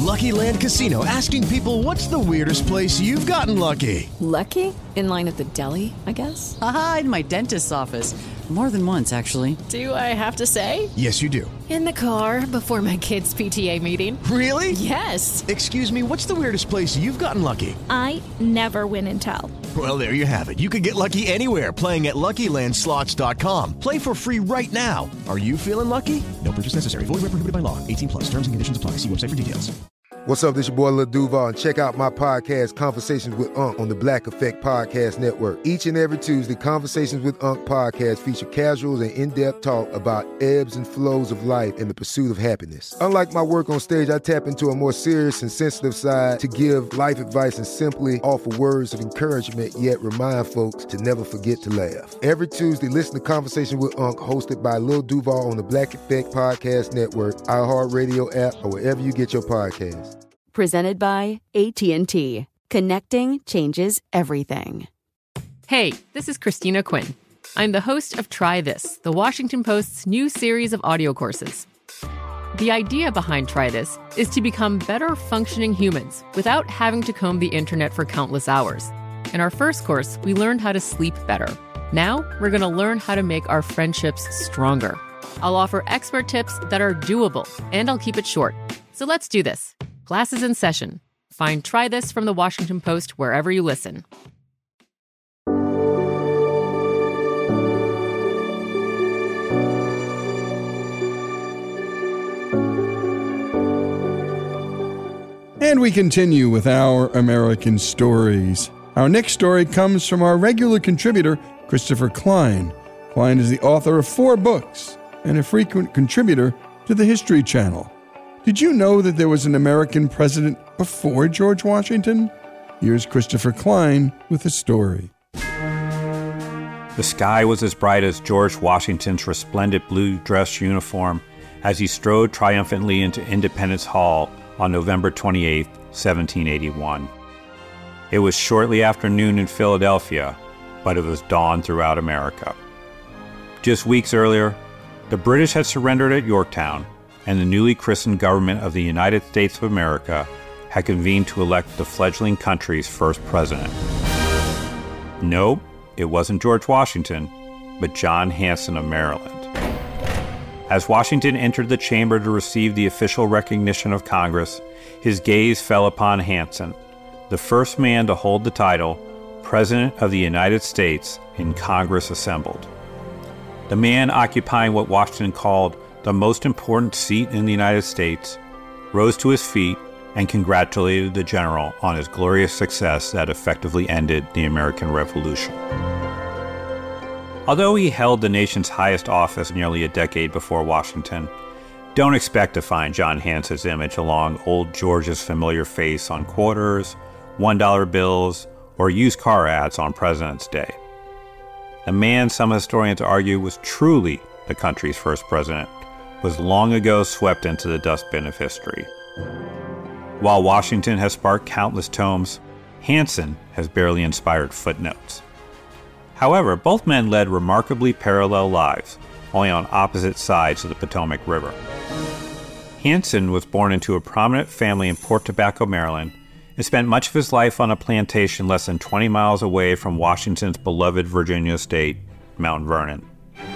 Lucky Land Casino, asking people, what's the weirdest place you've gotten lucky? Lucky? In line at the deli, I guess? Aha, in my dentist's office. More than once, actually. Do I have to say? Yes, you do. In the car before my kids' PTA meeting. Really? Yes. Excuse me, what's the weirdest place you've gotten lucky? I never win and tell. Well, there you have it. You can get lucky anywhere, playing at LuckyLandSlots.com. Play for free right now. Are you feeling lucky? No purchase necessary. Void where prohibited by law. 18 plus. Terms and conditions apply. See website for details. What's up, this your boy Lil Duval, and check out my podcast, Conversations with Unc, on the Black Effect Podcast Network. Each and every Tuesday, Conversations with Unc podcast feature casuals and in-depth talk about ebbs and flows of life and the pursuit of happiness. Unlike my work on stage, I tap into a more serious and sensitive side to give life advice and simply offer words of encouragement, yet remind folks to never forget to laugh. Every Tuesday, listen to Conversation with Unc, hosted by Lil Duval on the Black Effect Podcast Network, iHeartRadio app, or wherever you get your podcasts. Presented by AT&T. Connecting changes everything. Hey, this is Christina Quinn. I'm the host of Try This, the Washington Post's new series of audio courses. The idea behind Try This is to become better functioning humans without having to comb the internet for countless hours. In our first course, we learned how to sleep better. Now, we're going to learn how to make our friendships stronger. I'll offer expert tips that are doable, and I'll keep it short. So let's do this. Class is in session. Find Try This from the Washington Post wherever you listen. And we continue with our American stories. Our next story comes from our regular contributor, Christopher Klein. Klein is the author of 4 books and a frequent contributor to the History Channel. Did you know that there was an American president before George Washington? Here's Christopher Klein with a story. The sky was as bright as George Washington's resplendent blue dress uniform as he strode triumphantly into Independence Hall on November 28, 1781. It was shortly after noon in Philadelphia, but it was dawn throughout America. Just weeks earlier, the British had surrendered at Yorktown, and the newly christened government of the United States of America had convened to elect the fledgling country's first president. No, it wasn't George Washington, but John Hanson of Maryland. As Washington entered the chamber to receive the official recognition of Congress, his gaze fell upon Hanson, the first man to hold the title President of the United States in Congress assembled. The man occupying what Washington called the most important seat in the United States, rose to his feet and congratulated the general on his glorious success that effectively ended the American Revolution. Although he held the nation's highest office nearly a decade before Washington, don't expect to find John Hanson's image along old George's familiar face on quarters, $1 bills, or used car ads on President's Day. The man some historians argue was truly the country's first president was long ago swept into the dustbin of history. While Washington has sparked countless tomes, Hanson has barely inspired footnotes. However, both men led remarkably parallel lives, only on opposite sides of the Potomac River. Hanson was born into a prominent family in Port Tobacco, Maryland, and spent much of his life on a plantation less than 20 miles away from Washington's beloved Virginia estate, Mount Vernon.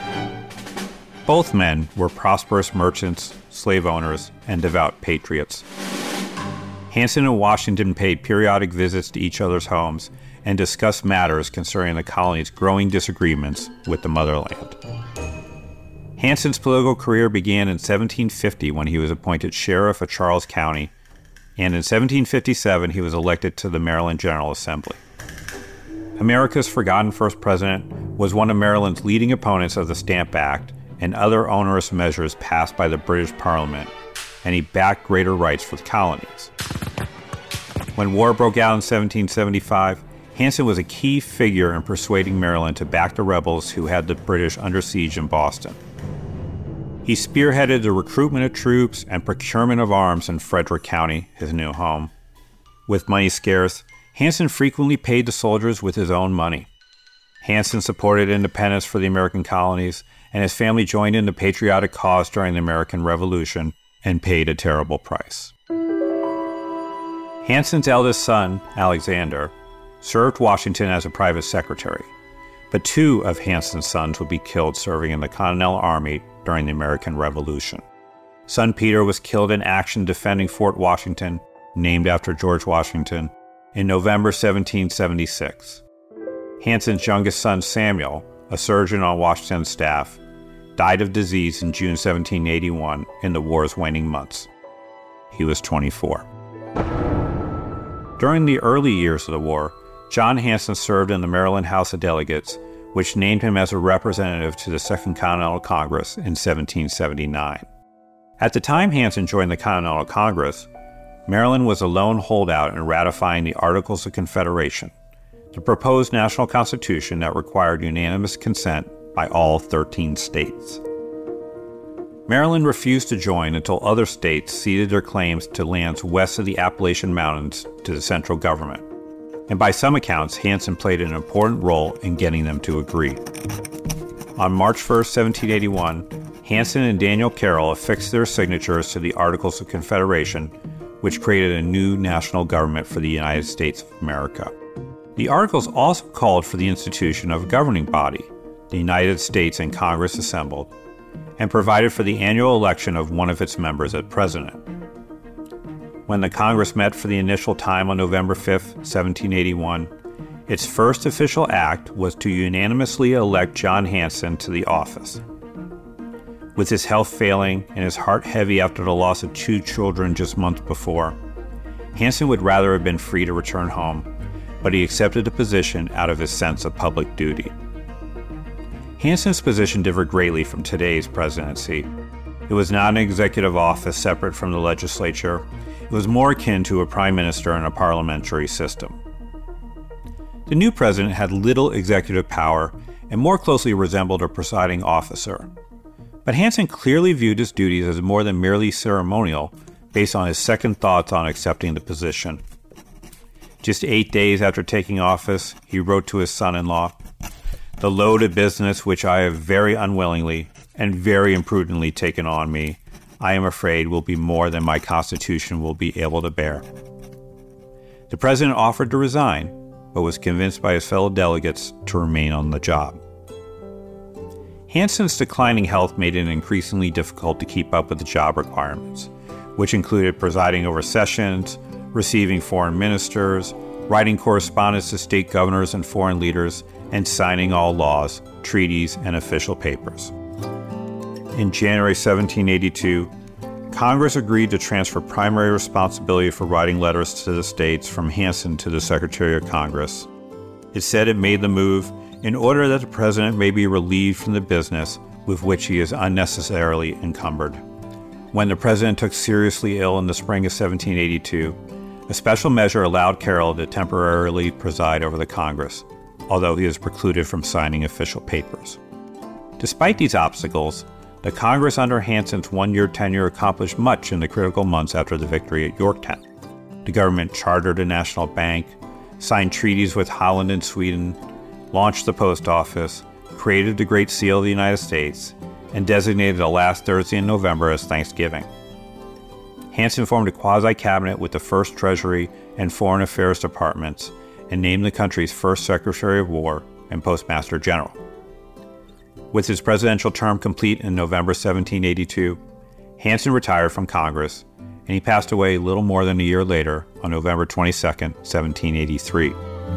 Both men were prosperous merchants, slave owners, and devout patriots. Hanson and Washington paid periodic visits to each other's homes and discussed matters concerning the colony's growing disagreements with the motherland. Hanson's political career began in 1750 when he was appointed sheriff of Charles County, and in 1757 he was elected to the Maryland General Assembly. America's forgotten first president was one of Maryland's leading opponents of the Stamp Act and other onerous measures passed by the British Parliament, and he backed greater rights for the colonies. When war broke out in 1775, Hanson was a key figure in persuading Maryland to back the rebels who had the British under siege in Boston. He spearheaded the recruitment of troops and procurement of arms in Frederick County, his new home. With money scarce, Hanson frequently paid the soldiers with his own money. Hanson supported independence for the American colonies, and his family joined in the patriotic cause during the American Revolution and paid a terrible price. Hanson's eldest son, Alexander, served Washington as a private secretary, but 2 of Hanson's sons would be killed serving in the Continental Army during the American Revolution. Son Peter was killed in action defending Fort Washington, named after George Washington, in November 1776. Hanson's youngest son, Samuel, a surgeon on Washington's staff, died of disease in June 1781 in the war's waning months. He was 24. During the early years of the war, John Hanson served in the Maryland House of Delegates, which named him as a representative to the Second Continental Congress in 1779. At the time Hanson joined the Continental Congress, Maryland was a lone holdout in ratifying the Articles of Confederation, the proposed national constitution that required unanimous consent by all 13 states. Maryland refused to join until other states ceded their claims to lands west of the Appalachian Mountains to the central government, and by some accounts, Hanson played an important role in getting them to agree. On March 1, 1781, Hanson and Daniel Carroll affixed their signatures to the Articles of Confederation, which created a new national government for the United States of America. The Articles also called for the institution of a governing body, the United States and Congress assembled, and provided for the annual election of one of its members as president. When the Congress met for the initial time on November 5, 1781, its first official act was to unanimously elect John Hanson to the office. With his health failing and his heart heavy after the loss of 2 children just months before, Hanson would rather have been free to return home, but he accepted the position out of his sense of public duty. Hanson's position differed greatly from today's presidency. It was not an executive office separate from the legislature. It was more akin to a prime minister in a parliamentary system. The new president had little executive power and more closely resembled a presiding officer. But Hanson clearly viewed his duties as more than merely ceremonial based on his second thoughts on accepting the position. Just 8 days after taking office, he wrote to his son-in-law, "The load of business which I have very unwillingly and very imprudently taken on me, I am afraid will be more than my constitution will be able to bear." The president offered to resign, but was convinced by his fellow delegates to remain on the job. Hanson's declining health made it increasingly difficult to keep up with the job requirements, which included presiding over sessions, receiving foreign ministers, writing correspondence to state governors and foreign leaders, and signing all laws, treaties, and official papers. In January 1782, Congress agreed to transfer primary responsibility for writing letters to the states from Hanson to the Secretary of Congress. It said it made the move in order that the president may be relieved from the business with which he is unnecessarily encumbered. When the president took seriously ill in the spring of 1782, a special measure allowed Carroll to temporarily preside over the Congress, although he was precluded from signing official papers. Despite these obstacles, the Congress under Hanson's one-year tenure accomplished much in the critical months after the victory at Yorktown. The government chartered a national bank, signed treaties with Holland and Sweden, launched the post office, created the Great Seal of the United States, and designated the last Thursday in November as Thanksgiving. Hanson formed a quasi-cabinet with the First Treasury and Foreign Affairs departments and named the country's first Secretary of War and Postmaster General. With his presidential term complete in November 1782, Hanson retired from Congress, and he passed away little more than a year later on November 22, 1783.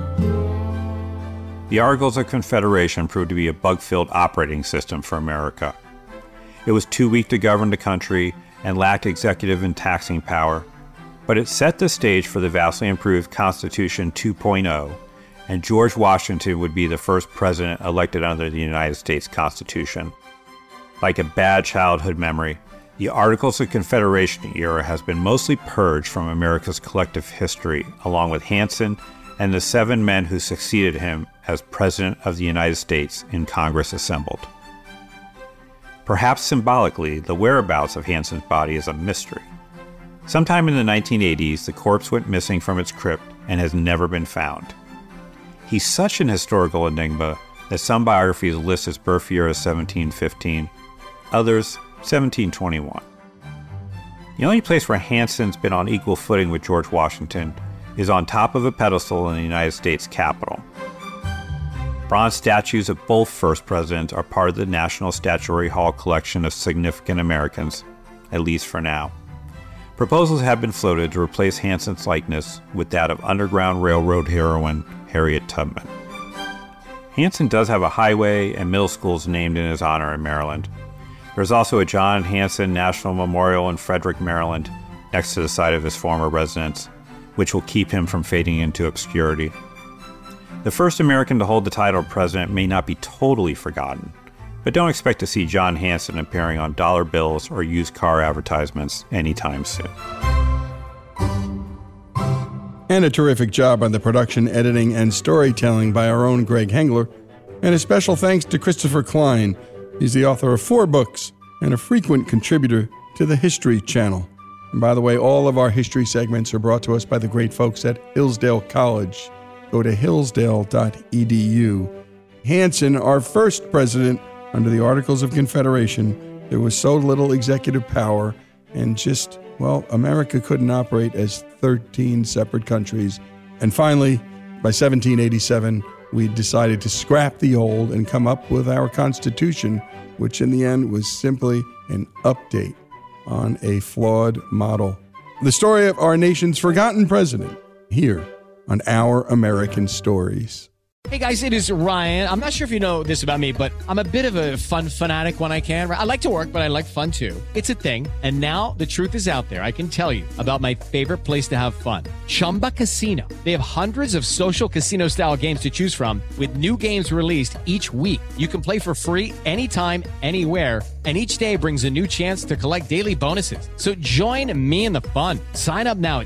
The Articles of Confederation proved to be a bug-filled operating system for America. It was too weak to govern the country and lacked executive and taxing power, but it set the stage for the vastly improved Constitution 2.0, and George Washington would be the first president elected under the United States Constitution. Like a bad childhood memory, the Articles of Confederation era has been mostly purged from America's collective history, along with Hanson and the 7 men who succeeded him as President of the United States in Congress assembled. Perhaps symbolically, the whereabouts of Hanson's body is a mystery. Sometime in the 1980s, the corpse went missing from its crypt and has never been found. He's such an historical enigma that some biographies list his birth year as 1715, others 1721. The only place where Hanson's been on equal footing with George Washington is on top of a pedestal in the United States Capitol. Bronze statues of both first presidents are part of the National Statuary Hall collection of significant Americans, at least for now. Proposals have been floated to replace Hanson's likeness with that of Underground Railroad heroine Harriet Tubman. Hanson does have a highway and middle schools named in his honor in Maryland. There's also a John Hanson National Memorial in Frederick, Maryland, next to the site of his former residence, which will keep him from fading into obscurity. The first American to hold the title of president may not be totally forgotten, but don't expect to see John Hanson appearing on dollar bills or used car advertisements anytime soon. And a terrific job on the production, editing, and storytelling by our own Greg Hengler. And a special thanks to Christopher Klein. He's the author of 4 books and a frequent contributor to the History Channel. And by the way, all of our history segments are brought to us by the great folks at Hillsdale College. Go to hillsdale.edu. Hanson, our first president under the Articles of Confederation, there was so little executive power and just, well, America couldn't operate as 13 separate countries. And finally, by 1787, we decided to scrap the old and come up with our Constitution, which in the end was simply an update on a flawed model. The story of our nation's forgotten president, here on Our American Stories. Hey guys, it is Ryan. I'm not sure if you know this about me, but I'm a bit of a fun fanatic when I can. I like to work, but I like fun too. It's a thing. And now the truth is out there. I can tell you about my favorite place to have fun. Chumba Casino. They have hundreds of social casino style games to choose from with new games released each week. You can play for free anytime, anywhere. And each day brings a new chance to collect daily bonuses. So join me in the fun. Sign up now at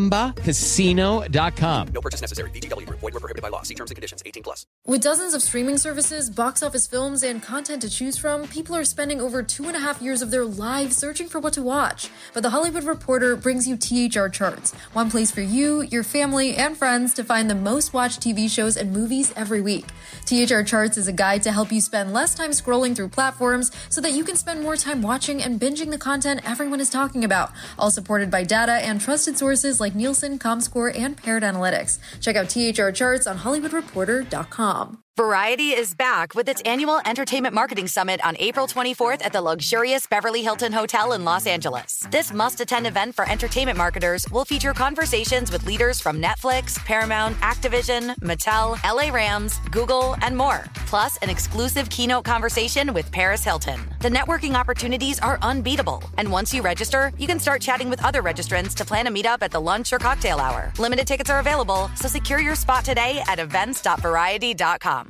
ChumbaCasino.com. No purchase necessary. VGW Group. Void where prohibited by law. See terms and conditions. 18+. With dozens of streaming services, box office films, and content to choose from, people are spending over 2.5 years of their lives searching for what to watch. But The Hollywood Reporter brings you THR Charts, one place for you, your family, and friends to find the most watched TV shows and movies every week. THR Charts is a guide to help you spend less time scrolling through platforms so that you can spend more time watching and binging the content everyone is talking about, all supported by data and trusted sources like Nielsen, Comscore, and Paired Analytics. Check out THR Charts on HollywoodReporter.com. Variety is back with its annual Entertainment Marketing Summit on April 24th at the luxurious Beverly Hilton Hotel in Los Angeles. This must-attend event for entertainment marketers will feature conversations with leaders from Netflix, Paramount, Activision, Mattel, LA Rams, Google, and more. Plus, an exclusive keynote conversation with Paris Hilton. The networking opportunities are unbeatable. And once you register, you can start chatting with other registrants to plan a meetup at the lunch or cocktail hour. Limited tickets are available, so secure your spot today at events.variety.com.